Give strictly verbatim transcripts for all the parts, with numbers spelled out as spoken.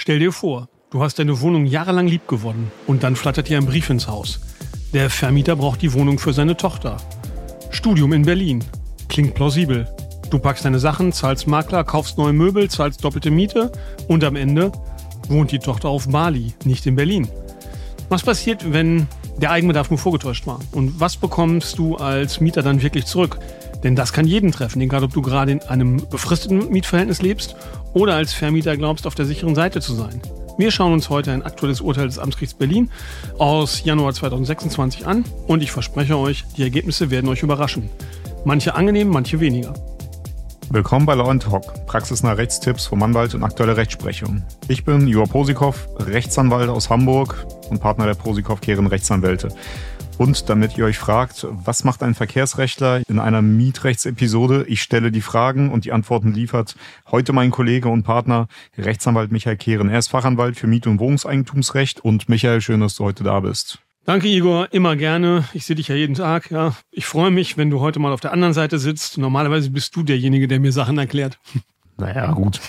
Stell dir vor, du hast deine Wohnung jahrelang liebgewonnen und dann flattert dir ein Brief ins Haus. Der Vermieter braucht die Wohnung für seine Tochter. Studium in Berlin. Klingt plausibel. Du packst deine Sachen, zahlst Makler, kaufst neue Möbel, zahlst doppelte Miete und am Ende wohnt die Tochter auf Bali, nicht in Berlin. Was passiert, wenn der Eigenbedarf nur vorgetäuscht war? Und was bekommst du als Mieter dann wirklich zurück? Denn das kann jeden treffen, egal ob du gerade in einem befristeten Mietverhältnis lebst oder als Vermieter glaubst, auf der sicheren Seite zu sein. Wir schauen uns heute ein aktuelles Urteil des Amtsgerichts Berlin aus Januar zweitausendsechsundzwanzig an und ich verspreche euch, die Ergebnisse werden euch überraschen. Manche angenehm, manche weniger. Willkommen bei Law and Talk, praxisnahe Rechtstipps vom Anwalt und aktuelle Rechtsprechung. Ich bin Joa Posikow, Rechtsanwalt aus Hamburg und Partner der Posikow-Kehren Rechtsanwälte. Und damit ihr euch fragt, was macht ein Verkehrsrechtler in einer Mietrechtsepisode? Ich stelle die Fragen und die Antworten liefert heute mein Kollege und Partner, Rechtsanwalt Michael Kehren. Er ist Fachanwalt für Miet- und Wohnungseigentumsrecht. Und Michael, schön, dass du heute da bist. Danke, Igor. Immer gerne. Ich sehe dich ja jeden Tag. Ja, ich freue mich, wenn du heute mal auf der anderen Seite sitzt. Normalerweise bist du derjenige, der mir Sachen erklärt. Naja, gut.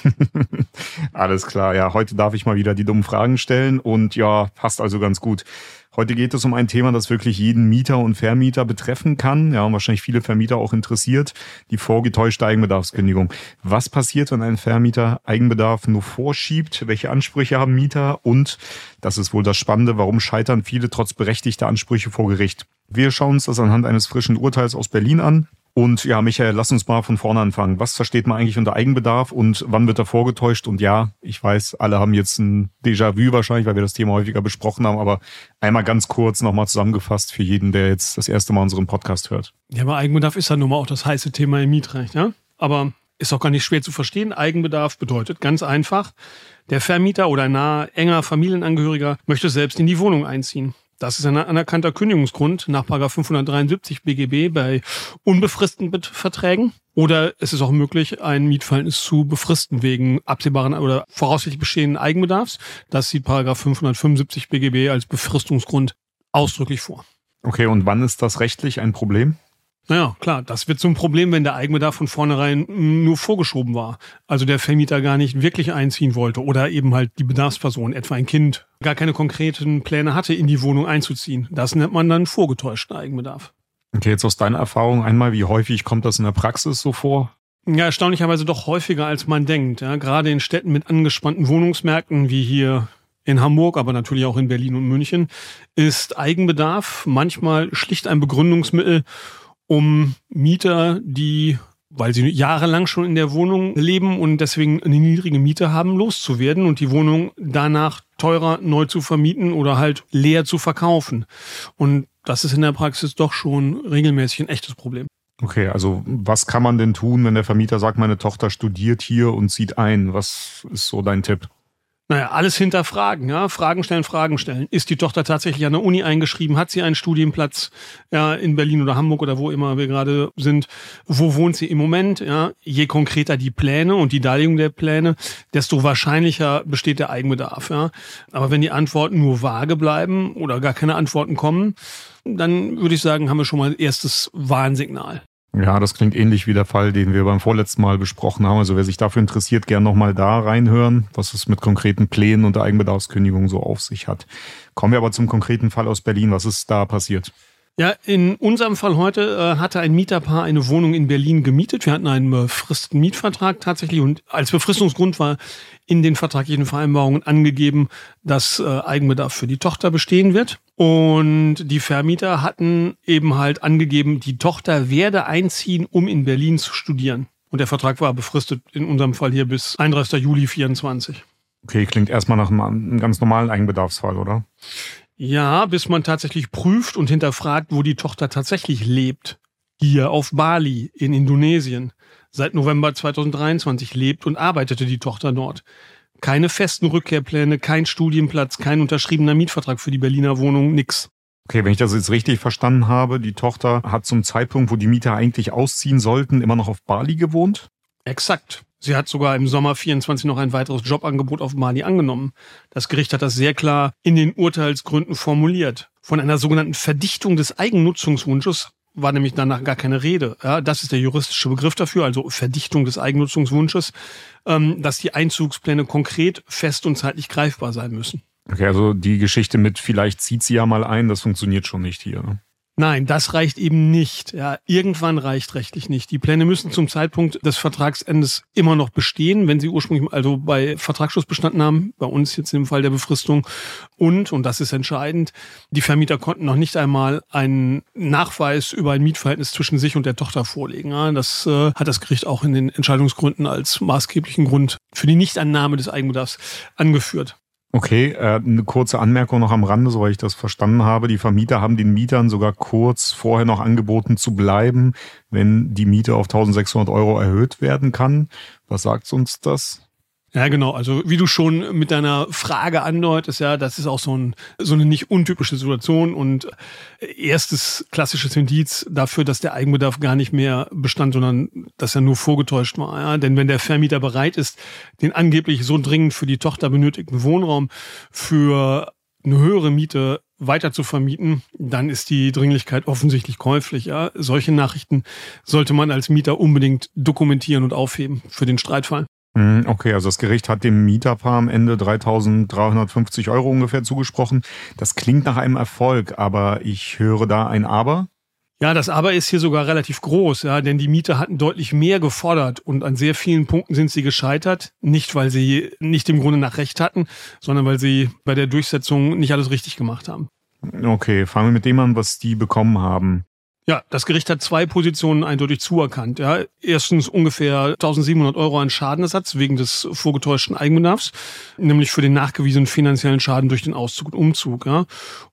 Alles klar. Ja, heute darf ich mal wieder die dummen Fragen stellen und ja, passt also ganz gut. Heute geht es um ein Thema, das wirklich jeden Mieter und Vermieter betreffen kann. Ja, und wahrscheinlich viele Vermieter auch interessiert. Die vorgetäuschte Eigenbedarfskündigung. Was passiert, wenn ein Vermieter Eigenbedarf nur vorschiebt? Welche Ansprüche haben Mieter? Und, das ist wohl das Spannende, warum scheitern viele trotz berechtigter Ansprüche vor Gericht? Wir schauen uns das anhand eines frischen Urteils aus Berlin an. Und ja, Michael, lass uns mal von vorne anfangen. Was versteht man eigentlich unter Eigenbedarf und wann wird er vorgetäuscht? Und ja, ich weiß, alle haben jetzt ein Déjà-vu wahrscheinlich, weil wir das Thema häufiger besprochen haben, aber einmal ganz kurz nochmal zusammengefasst für jeden, der jetzt das erste Mal unseren Podcast hört. Ja, aber Eigenbedarf ist ja nun mal auch das heiße Thema im Mietrecht, ja? Aber ist auch gar nicht schwer zu verstehen. Eigenbedarf bedeutet ganz einfach, der Vermieter oder ein naher, enger Familienangehöriger möchte selbst in die Wohnung einziehen. Das ist ein anerkannter Kündigungsgrund nach Paragraph fünfhundertdreiundsiebzig B G B bei unbefristeten Verträgen. Oder es ist auch möglich, ein Mietverhältnis zu befristen wegen absehbaren oder voraussichtlich bestehenden Eigenbedarfs. Das sieht Paragraph fünfhundertfünfundsiebzig B G B als Befristungsgrund ausdrücklich vor. Okay, und wann ist das rechtlich ein Problem? Naja, klar, das wird zum Problem, wenn der Eigenbedarf von vornherein nur vorgeschoben war. Also der Vermieter gar nicht wirklich einziehen wollte oder eben halt die Bedarfsperson, etwa ein Kind, gar keine konkreten Pläne hatte, in die Wohnung einzuziehen. Das nennt man dann vorgetäuschten Eigenbedarf. Okay, jetzt aus deiner Erfahrung einmal, wie häufig kommt das in der Praxis so vor? Ja, erstaunlicherweise doch häufiger, als man denkt. Ja, gerade in Städten mit angespannten Wohnungsmärkten wie hier in Hamburg, aber natürlich auch in Berlin und München, ist Eigenbedarf manchmal schlicht ein Begründungsmittel, um Mieter, die, weil sie jahrelang schon in der Wohnung leben und deswegen eine niedrige Miete haben, loszuwerden und die Wohnung danach teurer neu zu vermieten oder halt leer zu verkaufen. Und das ist in der Praxis doch schon regelmäßig ein echtes Problem. Okay, also was kann man denn tun, wenn der Vermieter sagt, meine Tochter studiert hier und zieht ein? Was ist so dein Tipp? Naja, alles hinterfragen, ja. Fragen stellen, Fragen stellen. Ist die Tochter tatsächlich an der Uni eingeschrieben? Hat sie einen Studienplatz, ja, in Berlin oder Hamburg oder wo immer wir gerade sind? Wo wohnt sie im Moment, ja? Je konkreter die Pläne und die Darlegung der Pläne, desto wahrscheinlicher besteht der Eigenbedarf, ja. Aber wenn die Antworten nur vage bleiben oder gar keine Antworten kommen, dann würde ich sagen, haben wir schon mal ein erstes Warnsignal. Ja, das klingt ähnlich wie der Fall, den wir beim vorletzten Mal besprochen haben. Also wer sich dafür interessiert, gern nochmal da reinhören, was es mit konkreten Plänen und der Eigenbedarfskündigung so auf sich hat. Kommen wir aber zum konkreten Fall aus Berlin. Was ist da passiert? Ja, in unserem Fall heute äh, hatte ein Mieterpaar eine Wohnung in Berlin gemietet. Wir hatten einen befristeten Mietvertrag tatsächlich und als Befristungsgrund war in den vertraglichen Vereinbarungen angegeben, dass äh, Eigenbedarf für die Tochter bestehen wird. Und die Vermieter hatten eben halt angegeben, die Tochter werde einziehen, um in Berlin zu studieren. Und der Vertrag war befristet in unserem Fall hier bis einunddreißigsten Juli vierundzwanzig. Okay, klingt erstmal nach einem, einem ganz normalen Eigenbedarfsfall, oder? Ja, bis man tatsächlich prüft und hinterfragt, wo die Tochter tatsächlich lebt. Hier auf Bali in Indonesien. Seit November zweitausenddreiundzwanzig lebt und arbeitete die Tochter dort. Keine festen Rückkehrpläne, kein Studienplatz, kein unterschriebener Mietvertrag für die Berliner Wohnung, nix. Okay, wenn ich das jetzt richtig verstanden habe, die Tochter hat zum Zeitpunkt, wo die Mieter eigentlich ausziehen sollten, immer noch auf Bali gewohnt? Exakt. Sie hat sogar im Sommer vierundzwanzig noch ein weiteres Jobangebot auf Bali angenommen. Das Gericht hat das sehr klar in den Urteilsgründen formuliert. Von einer sogenannten Verdichtung des Eigennutzungswunsches war nämlich danach gar keine Rede. Ja, das ist der juristische Begriff dafür, also Verdichtung des Eigennutzungswunsches, ähm, dass die Einzugspläne konkret, fest und zeitlich greifbar sein müssen. Okay, also die Geschichte mit vielleicht zieht sie ja mal ein, das funktioniert schon nicht hier. Ne? Nein, das reicht eben nicht. Ja, irgendwann reicht rechtlich nicht. Die Pläne müssen zum Zeitpunkt des Vertragsendes immer noch bestehen, wenn sie ursprünglich also bei Vertragsschluss bestanden haben, bei uns jetzt im Fall der Befristung. Und, und das ist entscheidend, die Vermieter konnten noch nicht einmal einen Nachweis über ein Mietverhältnis zwischen sich und der Tochter vorlegen. Ja, das äh, hat das Gericht auch in den Entscheidungsgründen als maßgeblichen Grund für die Nichtannahme des Eigenbedarfs angeführt. Okay, äh, eine kurze Anmerkung noch am Rande, soweit ich das verstanden habe. Die Vermieter haben den Mietern sogar kurz vorher noch angeboten zu bleiben, wenn die Miete auf eintausendsechshundert Euro erhöht werden kann. Was sagt uns das? Ja, genau. Also wie du schon mit deiner Frage andeutest, ja, das ist auch so, ein, so eine nicht untypische Situation und erstes klassisches Indiz dafür, dass der Eigenbedarf gar nicht mehr bestand, sondern dass er nur vorgetäuscht war. Ja? Denn wenn der Vermieter bereit ist, den angeblich so dringend für die Tochter benötigten Wohnraum für eine höhere Miete weiter zu vermieten, dann ist die Dringlichkeit offensichtlich käuflich. Ja? Solche Nachrichten sollte man als Mieter unbedingt dokumentieren und aufheben für den Streitfall. Okay, also das Gericht hat dem Mieterpaar am Ende dreitausenddreihundertfünfzig Euro ungefähr zugesprochen. Das klingt nach einem Erfolg, aber ich höre da ein Aber. Ja, das Aber ist hier sogar relativ groß, ja, denn die Mieter hatten deutlich mehr gefordert und an sehr vielen Punkten sind sie gescheitert. Nicht, weil sie nicht im Grunde nach Recht hatten, sondern weil sie bei der Durchsetzung nicht alles richtig gemacht haben. Okay, fangen wir mit dem an, was die bekommen haben. Ja, das Gericht hat zwei Positionen eindeutig zuerkannt. Ja, erstens ungefähr eintausendsiebenhundert Euro an Schadenersatz wegen des vorgetäuschten Eigenbedarfs, nämlich für den nachgewiesenen finanziellen Schaden durch den Auszug und Umzug. Ja.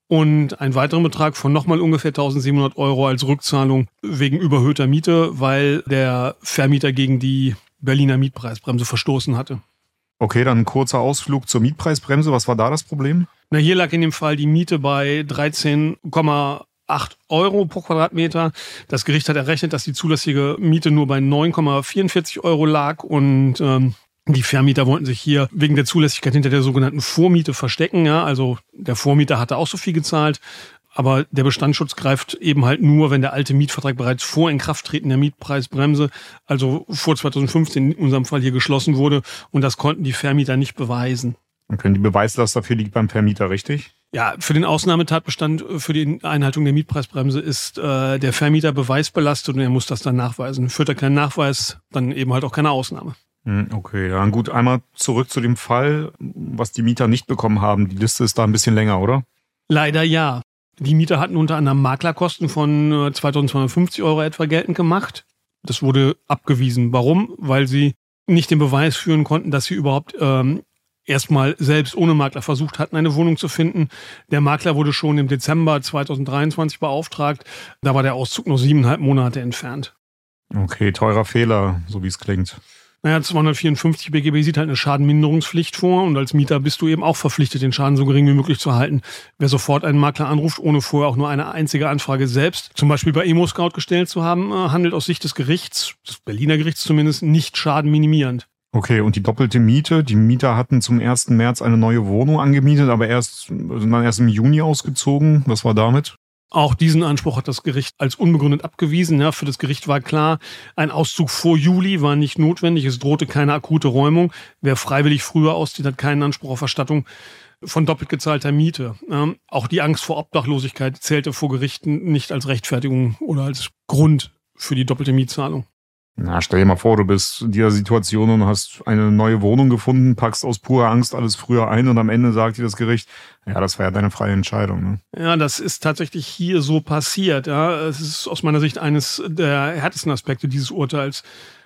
Und einen weiteren Betrag von nochmal ungefähr eintausendsiebenhundert Euro als Rückzahlung wegen überhöhter Miete, weil der Vermieter gegen die Berliner Mietpreisbremse verstoßen hatte. Okay, dann ein kurzer Ausflug zur Mietpreisbremse. Was war da das Problem? Na, hier lag in dem Fall die Miete bei dreizehn Komma acht Euro pro Quadratmeter. Das Gericht hat errechnet, dass die zulässige Miete nur bei neun Komma vierundvierzig Euro lag und ähm, die Vermieter wollten sich hier wegen der Zulässigkeit hinter der sogenannten Vormiete verstecken. Ja, also der Vormieter hatte auch so viel gezahlt, aber der Bestandsschutz greift eben halt nur, wenn der alte Mietvertrag bereits vor Inkrafttreten der Mietpreisbremse, also vor zweitausendfünfzehn in unserem Fall hier geschlossen wurde und das konnten die Vermieter nicht beweisen. Okay, die Beweislast dafür liegt beim Vermieter, richtig? Ja, für den Ausnahmetatbestand für die Einhaltung der Mietpreisbremse ist äh, der Vermieter beweisbelastet und er muss das dann nachweisen. Führt er keinen Nachweis, dann eben halt auch keine Ausnahme. Okay, ja gut. Einmal zurück zu dem Fall, was die Mieter nicht bekommen haben. Die Liste ist da ein bisschen länger, oder? Leider ja. Die Mieter hatten unter anderem Maklerkosten von zweitausendzweihundertfünfzig Euro etwa geltend gemacht. Das wurde abgewiesen. Warum? Weil sie nicht den Beweis führen konnten, dass sie überhaupt ähm, erstmal selbst ohne Makler versucht hatten, eine Wohnung zu finden. Der Makler wurde schon im Dezember zweitausenddreiundzwanzig beauftragt. Da war der Auszug noch siebeneinhalb Monate entfernt. Okay, teurer Fehler, so wie es klingt. Naja, zweihundertvierundfünfzig B G B sieht halt eine Schadenminderungspflicht vor und als Mieter bist du eben auch verpflichtet, den Schaden so gering wie möglich zu halten. Wer sofort einen Makler anruft, ohne vorher auch nur eine einzige Anfrage selbst, zum Beispiel bei ImmoScout gestellt zu haben, handelt aus Sicht des Gerichts, des Berliner Gerichts zumindest, nicht schadenminimierend. Okay, und die doppelte Miete? Die Mieter hatten zum ersten März eine neue Wohnung angemietet, aber erst, sind dann erst im Juni ausgezogen. Was war damit? Auch diesen Anspruch hat das Gericht als unbegründet abgewiesen. Ja, für das Gericht war klar, ein Auszug vor Juli war nicht notwendig. Es drohte keine akute Räumung. Wer freiwillig früher auszieht, hat keinen Anspruch auf Erstattung von doppelt gezahlter Miete. Ähm, auch die Angst vor Obdachlosigkeit zählte vor Gerichten nicht als Rechtfertigung oder als Grund für die doppelte Mietzahlung. Na, stell dir mal vor, du bist in dieser Situation und hast eine neue Wohnung gefunden, packst aus purer Angst alles früher ein und am Ende sagt dir das Gericht, ja, das war ja deine freie Entscheidung. Ne? Ja, das ist tatsächlich hier so passiert. Ja, es ist aus meiner Sicht eines der härtesten Aspekte dieses Urteils.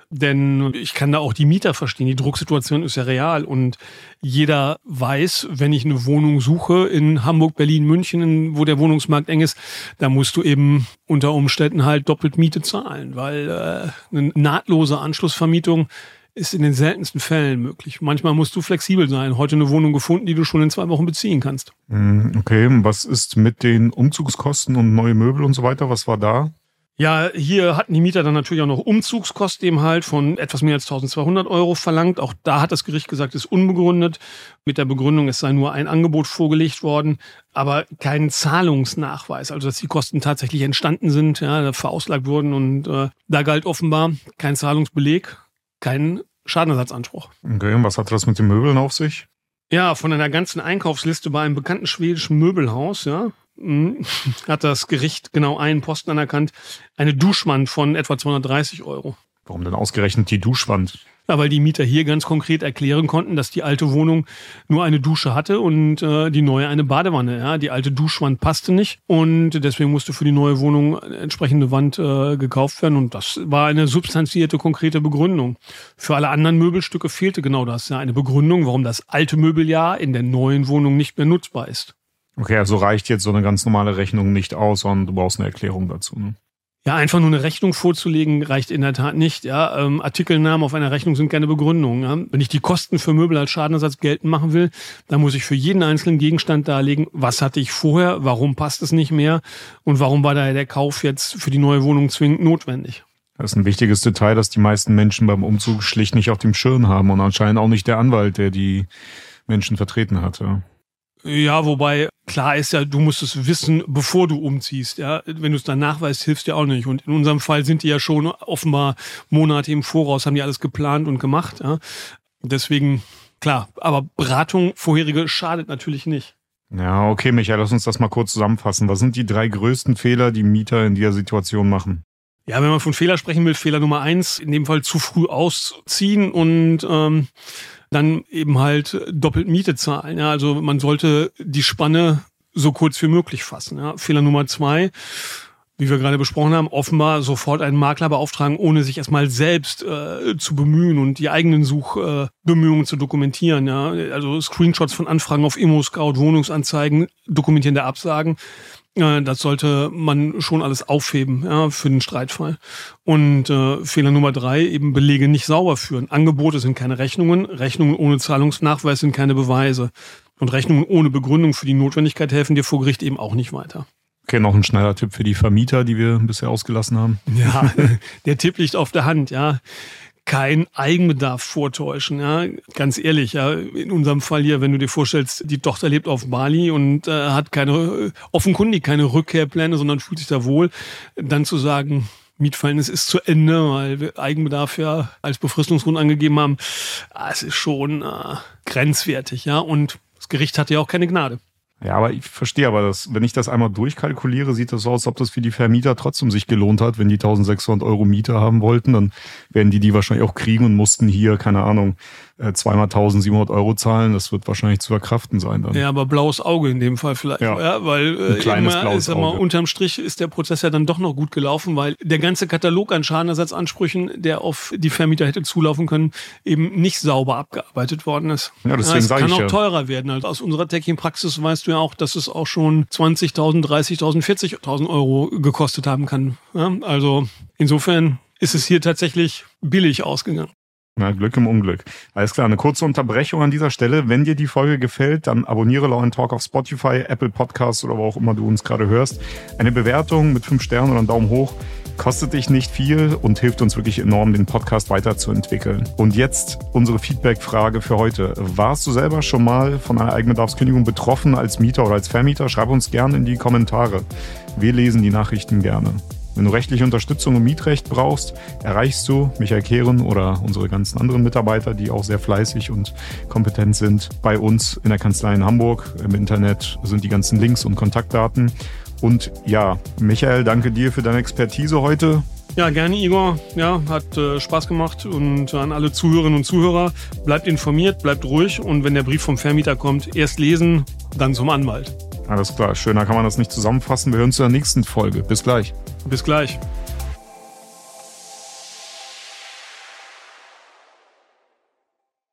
Denn ich kann da auch die Mieter verstehen. Die Drucksituation ist ja real und jeder weiß, wenn ich eine Wohnung suche in Hamburg, Berlin, München, wo der Wohnungsmarkt eng ist, da musst du eben unter Umständen halt doppelt Miete zahlen, weil äh, eine nahtlose Anschlussvermietung ist in den seltensten Fällen möglich. Manchmal musst du flexibel sein. Heute eine Wohnung gefunden, die du schon in zwei Wochen beziehen kannst. Okay, was ist mit den Umzugskosten und neue Möbel und so weiter? Was war da? Ja, hier hatten die Mieter dann natürlich auch noch Umzugskosten eben halt von etwas mehr als eintausendzweihundert Euro verlangt. Auch da hat das Gericht gesagt, es ist unbegründet. Mit der Begründung, es sei nur ein Angebot vorgelegt worden, aber kein Zahlungsnachweis. Also, dass die Kosten tatsächlich entstanden sind, ja, verauslagt wurden und äh, da galt offenbar kein Zahlungsbeleg, kein Schadenersatzanspruch. Okay, und was hat das mit den Möbeln auf sich? Ja, von einer ganzen Einkaufsliste bei einem bekannten schwedischen Möbelhaus, ja, hat das Gericht genau einen Posten anerkannt. Eine Duschwand von etwa zweihundertdreißig Euro. Warum denn ausgerechnet die Duschwand? Ja, weil die Mieter hier ganz konkret erklären konnten, dass die alte Wohnung nur eine Dusche hatte und äh, die neue eine Badewanne. Ja, die alte Duschwand passte nicht und deswegen musste für die neue Wohnung eine entsprechende Wand äh, gekauft werden. Und das war eine substanzierte, konkrete Begründung. Für alle anderen Möbelstücke fehlte genau das. Ja, eine Begründung, warum das alte Möbeljahr in der neuen Wohnung nicht mehr nutzbar ist. Okay, also reicht jetzt so eine ganz normale Rechnung nicht aus, sondern du brauchst eine Erklärung dazu, ne? Ja, einfach nur eine Rechnung vorzulegen reicht in der Tat nicht. Ja, ähm, Artikelnamen auf einer Rechnung sind keine Begründung. Ja? Wenn ich die Kosten für Möbel als Schadenersatz geltend machen will, dann muss ich für jeden einzelnen Gegenstand darlegen, was hatte ich vorher, warum passt es nicht mehr und warum war daher der Kauf jetzt für die neue Wohnung zwingend notwendig. Das ist ein wichtiges Detail, das die meisten Menschen beim Umzug schlicht nicht auf dem Schirm haben und anscheinend auch nicht der Anwalt, der die Menschen vertreten hat. Ja. Ja, wobei klar ist ja, du musst es wissen, bevor du umziehst. Ja, wenn du es dann nachweist, hilfst dir auch nicht. Und in unserem Fall sind die ja schon offenbar Monate im Voraus, haben die alles geplant und gemacht. Ja, deswegen klar. Aber Beratung vorherige schadet natürlich nicht. Ja, okay, Michael, lass uns das mal kurz zusammenfassen. Was sind die drei größten Fehler, die Mieter in dieser Situation machen? Ja, wenn man von Fehler sprechen will, Fehler Nummer eins, in dem Fall zu früh ausziehen und ähm, dann eben halt doppelt Miete zahlen. Ja, also man sollte die Spanne so kurz wie möglich fassen. Ja. Fehler Nummer zwei, wie wir gerade besprochen haben, offenbar sofort einen Makler beauftragen, ohne sich erstmal selbst äh, zu bemühen und die eigenen Suchbemühungen äh, zu dokumentieren. Ja. Also Screenshots von Anfragen auf ImmoScout, Wohnungsanzeigen, Dokumentieren der Absagen. Das sollte man schon alles aufheben, ja, für den Streitfall. Und äh, Fehler Nummer drei, eben Belege nicht sauber führen. Angebote sind keine Rechnungen, Rechnungen ohne Zahlungsnachweis sind keine Beweise. Und Rechnungen ohne Begründung für die Notwendigkeit helfen dir vor Gericht eben auch nicht weiter. Okay, noch ein schneller Tipp für die Vermieter, die wir bisher ausgelassen haben. Ja, der Tipp liegt auf der Hand, ja. Kein Eigenbedarf vortäuschen, ja, ganz ehrlich, ja, in unserem Fall hier, wenn du dir vorstellst, die Tochter lebt auf Bali und äh, hat keine, offenkundig keine Rückkehrpläne, sondern fühlt sich da wohl, dann zu sagen, Mietverhältnis ist zu Ende, weil wir Eigenbedarf ja als Befristungsgrund angegeben haben, es ist schon äh, grenzwertig, ja, und das Gericht hatte ja auch keine Gnade. Ja, aber ich verstehe aber, das, wenn ich das einmal durchkalkuliere, sieht das so aus, als ob das für die Vermieter trotzdem sich gelohnt hat. Wenn die eintausendsechshundert Euro Miete haben wollten, dann werden die die wahrscheinlich auch kriegen und mussten hier, keine Ahnung, zweimal eintausendsiebenhundert Euro zahlen. Das wird wahrscheinlich zu verkraften sein dann. Ja, aber blaues Auge in dem Fall vielleicht. Ja, ja, weil ein kleines immer, blaues sag mal, Auge. Unterm Strich ist der Prozess ja dann doch noch gut gelaufen, weil der ganze Katalog an Schadenersatzansprüchen, der auf die Vermieter hätte zulaufen können, eben nicht sauber abgearbeitet worden ist. Ja, deswegen ja, es sage kann ich auch ja. teurer werden. Also aus unserer Teching-Praxis weißt du ja auch, dass es auch schon zwanzigtausend, dreißigtausend, vierzigtausend Euro gekostet haben kann. Ja, also insofern ist es hier tatsächlich billig ausgegangen. Na, Glück im Unglück. Alles klar, eine kurze Unterbrechung an dieser Stelle. Wenn dir die Folge gefällt, dann abonniere Law and Talk auf Spotify, Apple Podcasts oder wo auch immer du uns gerade hörst. Eine Bewertung mit fünf Sternen oder einen Daumen hoch kostet dich nicht viel und hilft uns wirklich enorm, den Podcast weiterzuentwickeln. Und jetzt unsere Feedback-Frage für heute. Warst du selber schon mal von einer Eigenbedarfskündigung betroffen als Mieter oder als Vermieter? Schreib uns gerne in die Kommentare. Wir lesen die Nachrichten gerne. Wenn du rechtliche Unterstützung im Mietrecht brauchst, erreichst du Michael Kehren oder unsere ganzen anderen Mitarbeiter, die auch sehr fleißig und kompetent sind, bei uns in der Kanzlei in Hamburg. Im Internet sind die ganzen Links und Kontaktdaten. Und ja, Michael, danke dir für deine Expertise heute. Ja, gerne, Igor. Ja, hat äh, Spaß gemacht. Und an alle Zuhörerinnen und Zuhörer, bleibt informiert, bleibt ruhig. Und wenn der Brief vom Vermieter kommt, erst lesen, dann zum Anwalt. Alles klar, schöner kann man das nicht zusammenfassen. Wir hören uns in der nächsten Folge. Bis gleich. Bis gleich.